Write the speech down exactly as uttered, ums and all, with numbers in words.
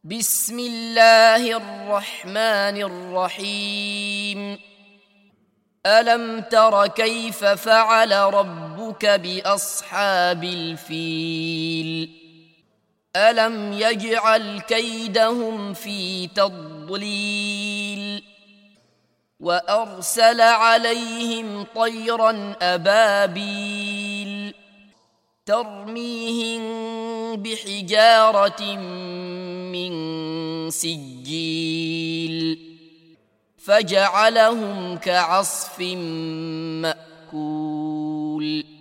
بسم الله الرحمن الرحيم. ألم تر كيف فعل ربك بأصحاب الفيل؟ ألم يجعل كيدهم في تضليل وأرسل عليهم طيرا أبابيل ترميهم بحجارة من سجيل فجعلهم كعصف مأكول.